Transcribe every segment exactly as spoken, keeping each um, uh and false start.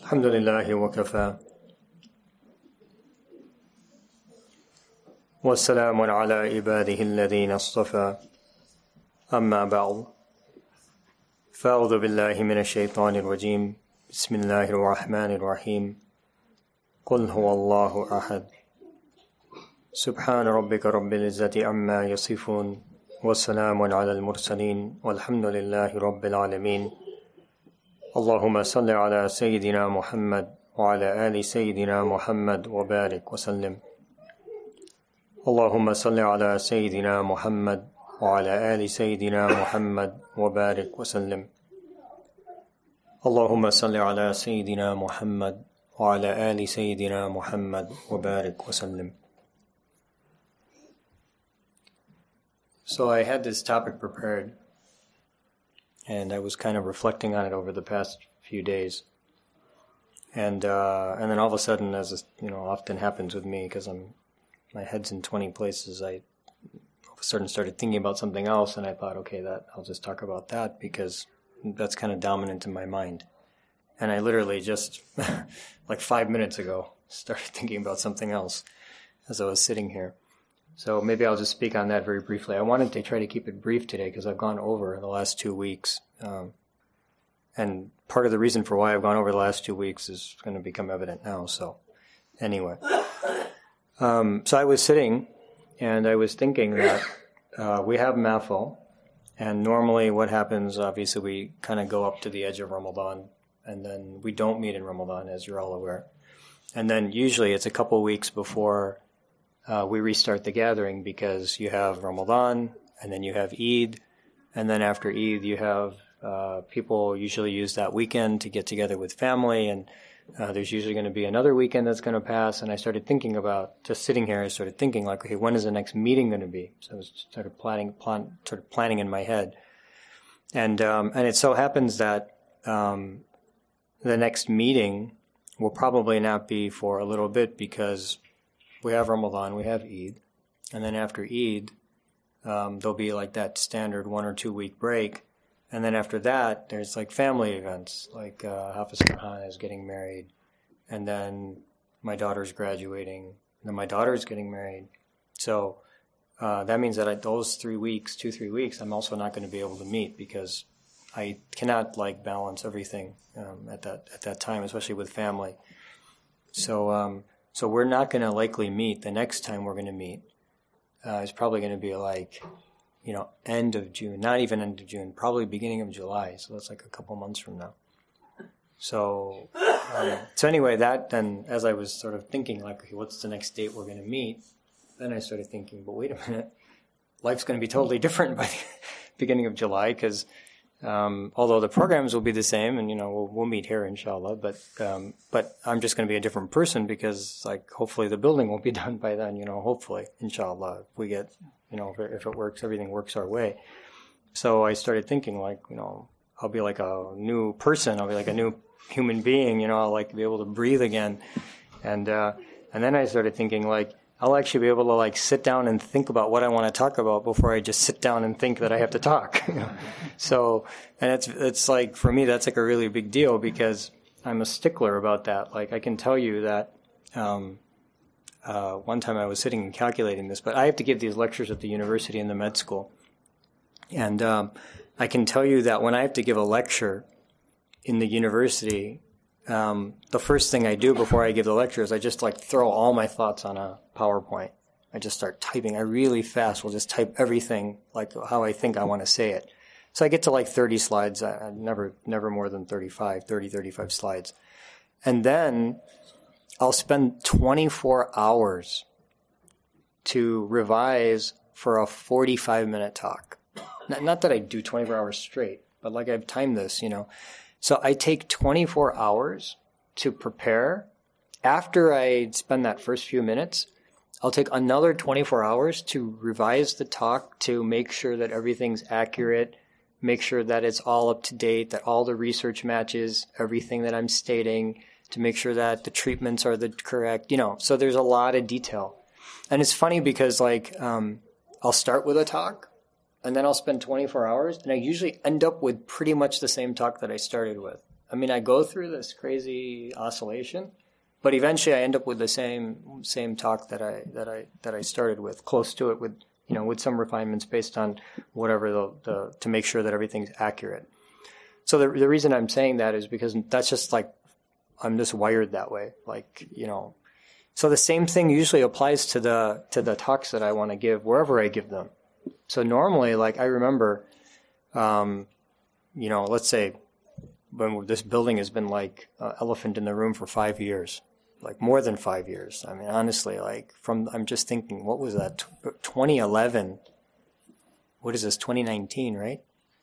الحمد لله وكفى والسلام على عباده الذين اصطفى أما بعد فأعوذ بالله من الشيطان الرجيم بسم الله الرحمن الرحيم قل هو الله أحد سبحان ربك رب العزة عما يصفون والسلام على المرسلين والحمد لله رب العالمين اللهم صل على سيدنا محمد وعلى آل سيدنا محمد وبارك وسلم اللهم صل على سيدنا محمد وعلى آل سيدنا محمد وبارك وسلم اللهم صل على سيدنا محمد وعلى آل سيدنا محمد وبارك وسلم. So I had this topic prepared, and I was kind of reflecting on it over the past few days. And uh, and then all of a sudden, as you know, often happens with me, because I'm my head's in twenty places, I all of a sudden started thinking about something else, and I thought, okay, that I'll just talk about that because that's kind of dominant in my mind. And I literally just, like five minutes ago, started thinking about something else as I was sitting here. So maybe I'll just speak on that very briefly. I wanted to try to keep it brief today because I've gone over the last two weeks. Um, and part of the reason for why I've gone over the last two weeks is going to become evident now. So anyway. Um, so I was sitting and I was thinking that uh, we have Mahfil. And normally what happens, obviously we kind of go up to the edge of Ramadan. And then we don't meet in Ramadan, as you're all aware. And then usually it's a couple weeks before Uh, we restart the gathering because you have Ramadan, and then you have Eid, and then after Eid you have uh, people usually use that weekend to get together with family, and uh, there's usually going to be another weekend that's going to pass. And I started thinking about, just sitting here, I started thinking like, okay, when is the next meeting going to be? So I was sort of planning, plan, sort of planning in my head, and um, and it so happens that um, the next meeting will probably not be for a little bit because we have Ramadan, we have Eid, and then after Eid, um, there'll be like that standard one or two week break, and then after that, there's like family events, like uh, Hafiz Farhan is getting married, and then my daughter's graduating, and then my daughter's getting married. So uh, that means that I, those three weeks, two, three weeks, I'm also not going to be able to meet because I cannot like balance everything um, at that at that time, especially with family. So. Um, So we're not going to likely meet. The next time we're going to meet uh, is probably going to be like, you know, end of June, not even end of June, probably beginning of July. So that's like a couple months from now. So, um, so anyway, that then, as I was sort of thinking, like, okay, what's the next date we're going to meet? Then I started thinking, but wait a minute, life's going to be totally different by the beginning of July because. Um, although the programs will be the same, and you know we'll, we'll meet here, inshallah. But um, but I'm just going to be a different person because, like, hopefully the building will be done by then. You know, hopefully, inshallah, if we get, you know, if it, if it works, everything works our way. So I started thinking, like, you know, I'll be like a new person. I'll be like a new human being. You know, I'll like be able to breathe again, and uh, and then I started thinking, like, I'll actually be able to like sit down and think about what I want to talk about before I just sit down and think that I have to talk. You know? So, and it's it's like for me that's like a really big deal because I'm a stickler about that. Like I can tell you that um, uh, one time I was sitting and calculating this, but I have to give these lectures at the university and the med school, and um, I can tell you that when I have to give a lecture in the university. Um, the first thing I do before I give the lecture is I just like throw all my thoughts on a PowerPoint. I just start typing. I really fast will just type everything like how I think I want to say it. So I get to like thirty slides. I, I never, never more than thirty-five, thirty, thirty-five slides. And then I'll spend twenty-four hours to revise for a forty-five minute talk. Not, not that I do twenty-four hours straight, but like I've timed this, you know. So I take twenty-four hours to prepare. After I spend that first few minutes, I'll take another twenty-four hours to revise the talk to make sure that everything's accurate, make sure that it's all up to date, that all the research matches everything that I'm stating, to make sure that the treatments are the correct, you know. So there's a lot of detail. And it's funny because, like, um, I'll start with a talk, and then I'll spend twenty-four hours, and I usually end up with pretty much the same talk that I started with. I mean, I go through this crazy oscillation, but eventually I end up with the same same talk that I that I that I started with, close to it, with you know, with some refinements based on whatever the, the to make sure that everything's accurate. So the the reason I'm saying that is because that's just like I'm just wired that way. Like, you know, so the same thing usually applies to the to the talks that I want to give wherever I give them. So normally, like I remember, um, you know, let's say when this building has been like an elephant in the room for five years, like more than five years. I mean, honestly, like from I'm just thinking, what was that? twenty eleven. What is this? twenty nineteen, right?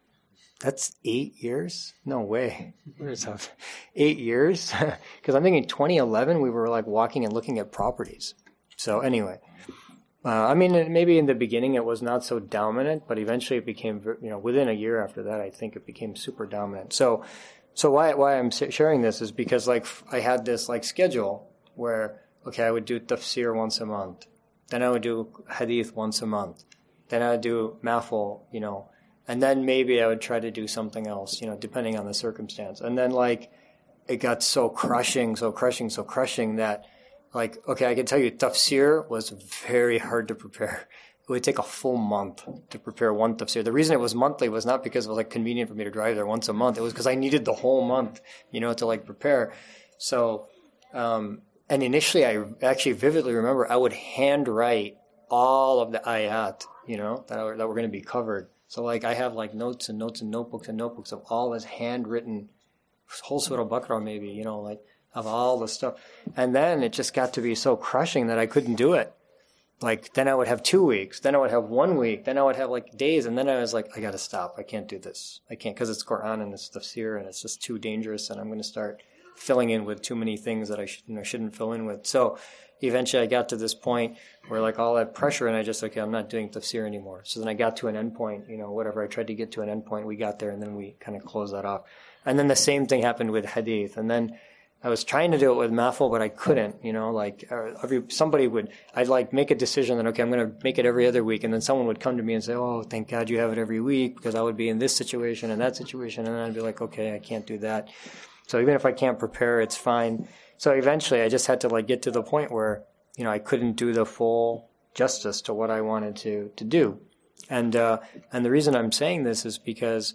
That's eight years? No way. Where's that? Eight years? Because I'm thinking twenty eleven, we were like walking and looking at properties. So anyway, uh, I mean, maybe in the beginning it was not so dominant, but eventually it became, you know, within a year after that, I think it became super dominant. So, so why why I'm sharing this is because like I had this like schedule where, okay, I would do tafsir once a month. Then I would do hadith once a month. Then I would do maful, you know, and then maybe I would try to do something else, you know, depending on the circumstance. And then, like, it got so crushing, so crushing, so crushing that, like, okay, I can tell you, tafsir was very hard to prepare. It would take a full month to prepare one tafsir. The reason it was monthly was not because it was, like, convenient for me to drive there once a month. It was because I needed the whole month, you know, to, like, prepare. So, um, and initially I actually vividly remember I would handwrite all of the ayat, you know, that were, that were going to be covered. So, like, I have, like, notes and notes and notebooks and notebooks of all this handwritten, whole Surah Baqarah maybe, you know, like, of all the stuff. And then it just got to be so crushing that I couldn't do it. Like, then I would have two weeks. Then I would have one week. Then I would have, like, days. And then I was like, I got to stop. I can't do this. I can't, because it's Quran and it's tafsir and it's just too dangerous. And I'm going to start filling in with too many things that I sh- you know, shouldn't fill in with. So, eventually I got to this point where like all that pressure and I just, okay, I'm not doing tafsir anymore. So then I got to an end point, you know, whatever. I tried to get to an end point. We got there and then we kind of closed that off. And then the same thing happened with hadith. And then I was trying to do it with maful, but I couldn't, you know, like every, somebody would, I'd like make a decision that, okay, I'm going to make it every other week. And then someone would come to me and say, oh, thank God you have it every week because I would be in this situation and that situation. And then I'd be like, okay, I can't do that. So even if I can't prepare, it's fine. So eventually I just had to like get to the point where, you know, I couldn't do the full justice to what I wanted to, to do. And, uh, and the reason I'm saying this is because,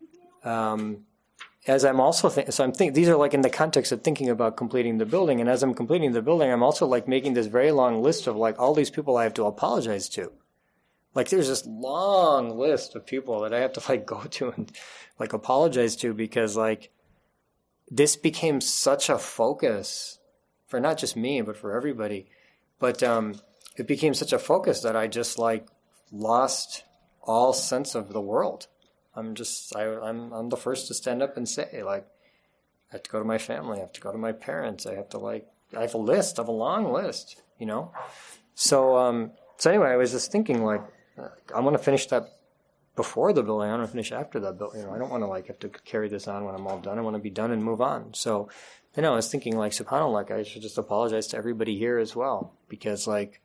um, as I'm also think, so I'm think these are like in the context of thinking about completing the building. And as I'm completing the building, I'm also like making this very long list of like all these people I have to apologize to. Like there's this long list of people that I have to like go to and like apologize to because like, this became such a focus for not just me, but for everybody. But um, it became such a focus that I just like lost all sense of the world. I'm just, I, I'm, I'm the first to stand up and say, like, I have to go to my family. I have to go to my parents. I have to like, I have a list, I have a long list, you know? So, um, so anyway, I was just thinking like, I want to finish that before the building. I don't want to finish after that building. You know, I don't want to like have to carry this on when I'm all done. I want to be done and move on. So then I was thinking like, subhanAllah, like I should just apologize to everybody here as well. Because like,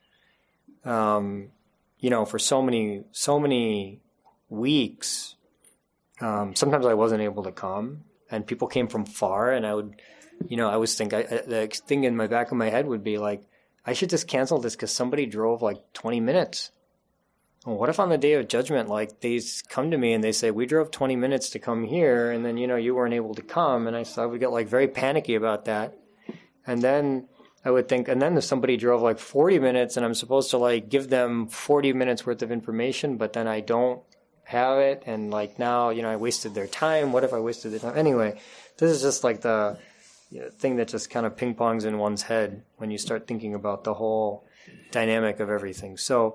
um, you know, for so many, so many weeks, um, sometimes I wasn't able to come and people came from far and I would, you know, I was think, I, the thing in my back of my head would be like, I should just cancel this because somebody drove like twenty minutes. Well, what if on the day of judgment, like they come to me and they say, we drove twenty minutes to come here and then, you know, you weren't able to come. And I, so I would get like very panicky about that. And then I would think, and then if somebody drove like forty minutes and I'm supposed to like give them forty minutes worth of information, but then I don't have it. And like now, you know, I wasted their time. What if I wasted their time? Anyway, this is just like the you know, thing that just kind of ping pongs in one's head when you start thinking about the whole dynamic of everything. So,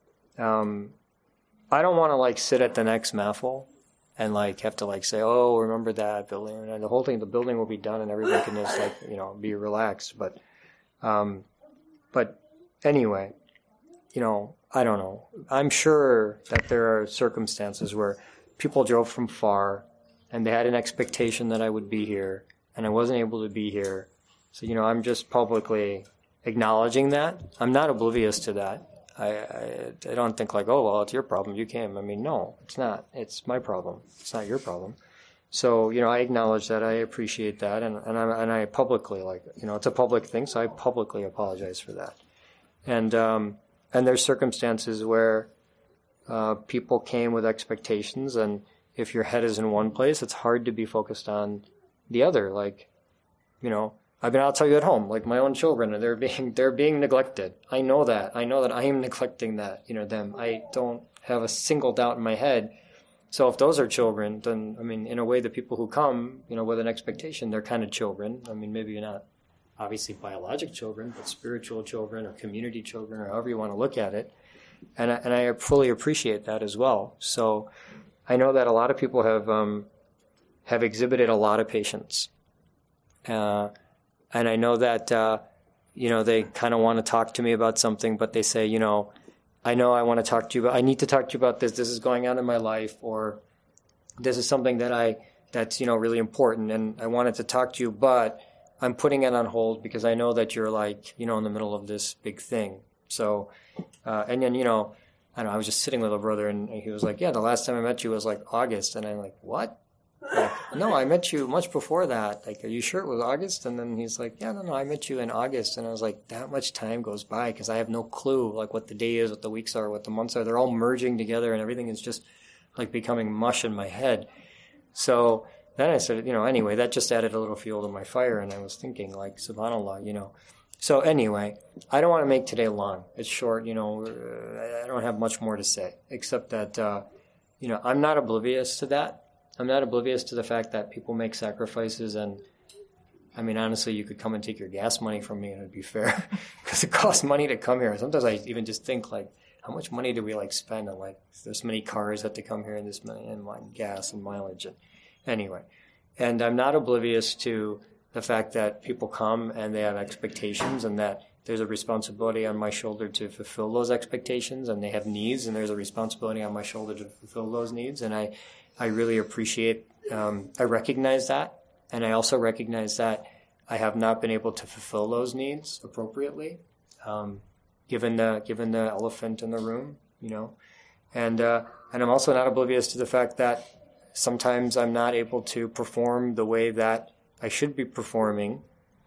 Um, I don't want to like sit at the next mahfil and like have to like say, oh, remember that building, and the whole thing, the building will be done and everybody can just like, you know, be relaxed. But, um, but anyway, you know, I don't know. I'm sure that there are circumstances where people drove from far and they had an expectation that I would be here and I wasn't able to be here. So, you know, I'm just publicly acknowledging that. I'm not oblivious to that. I, I I don't think like, oh, well, it's your problem. You came. I mean, no, it's not. It's my problem. It's not your problem. So, you know, I acknowledge that, I appreciate that, and, and, I, and I publicly, like, you know, it's a public thing, so I publicly apologize for that. And, um, and there's circumstances where uh, people came with expectations, and if your head is in one place, it's hard to be focused on the other. Like, you know, I mean, I'll tell you at home, like my own children, they're being, they're being neglected. I know that. I know that I am neglecting that, you know, them. I don't have a single doubt in my head. So if those are children, then, I mean, in a way, the people who come, you know, with an expectation, they're kind of children. I mean, maybe you're not obviously biologic children, but spiritual children or community children or however you want to look at it. And I, and I fully appreciate that as well. So I know that a lot of people have um, have exhibited a lot of patience. Uh, and I know that, uh, you know, they kind of want to talk to me about something, but they say, you know, I know I want to talk to you about, I need to talk to you about this. This is going on in my life, or this is something that I, that's, you know, really important, and I wanted to talk to you, but I'm putting it on hold because I know that you're like, you know, in the middle of this big thing. So, uh, and then, you know, I don't know, I was just sitting with a brother, and he was like, yeah, the last time I met you was like August. And I'm like, what? Like, no, I met you much before that. Like, are you sure it was August? And then he's like, yeah, no, no, I met you in August. And I was like, that much time goes by because I have no clue, like, what the day is, what the weeks are, what the months are. They're all merging together, and everything is just, like, becoming mush in my head. So then I said, you know, anyway, that just added a little fuel to my fire, and I was thinking, like, subhanAllah, you know. So anyway, I don't want to make today long. It's short, you know. I don't have much more to say, except that, uh, you know, I'm not oblivious to that. I'm not oblivious to the fact that people make sacrifices, and I mean, honestly, you could come and take your gas money from me and it'd be fair because it costs money to come here. Sometimes I even just think, like, how much money do we like spend on, like, this many cars have to come here and this many, and like gas and mileage. And anyway, and I'm not oblivious to the fact that people come and they have expectations, and that there's a responsibility on my shoulder to fulfill those expectations, and they have needs, and there's a responsibility on my shoulder to fulfill those needs. And I, I really appreciate, um, I recognize that, and I also recognize that I have not been able to fulfill those needs appropriately, um, given the given the elephant in the room, you know, and uh, and I'm also not oblivious to the fact that sometimes I'm not able to perform the way that I should be performing.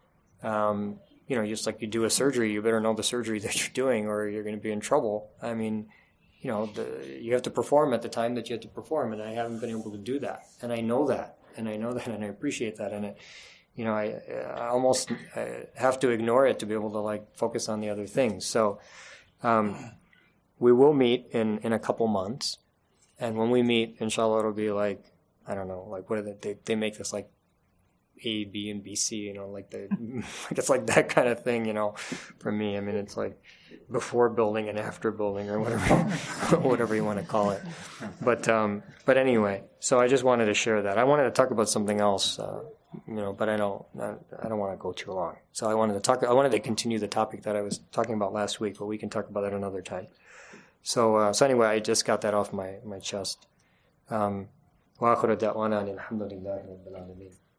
Um, you know, just like you do a surgery, you better know the surgery that you're doing, or you're going to be in trouble. I mean, you know, the, you have to perform at the time that you have to perform, and I haven't been able to do that. And I know that, and I know that, and I appreciate that. And, it, you know, I, I almost I have to ignore it to be able to, like, focus on the other things. So um, we will meet in, in a couple months. And when we meet, inshallah, it'll be like, I don't know, like, what are they, they, they make this, like, A, B, and B, C, you know, like, the, it's like that kind of thing, you know, for me. I mean, it's like before building and after building, or whatever, whatever you want to call it. But, um, but anyway, so I just wanted to share that. I wanted to talk about something else, uh, you know, but I don't, I don't want to go too long. So I wanted to talk, I wanted to continue the topic that I was talking about last week, but we can talk about that another time. So, uh, so anyway, I just got that off my, my chest. Um, wa akhiru da'wana alhamdulillahi rabbil alamin.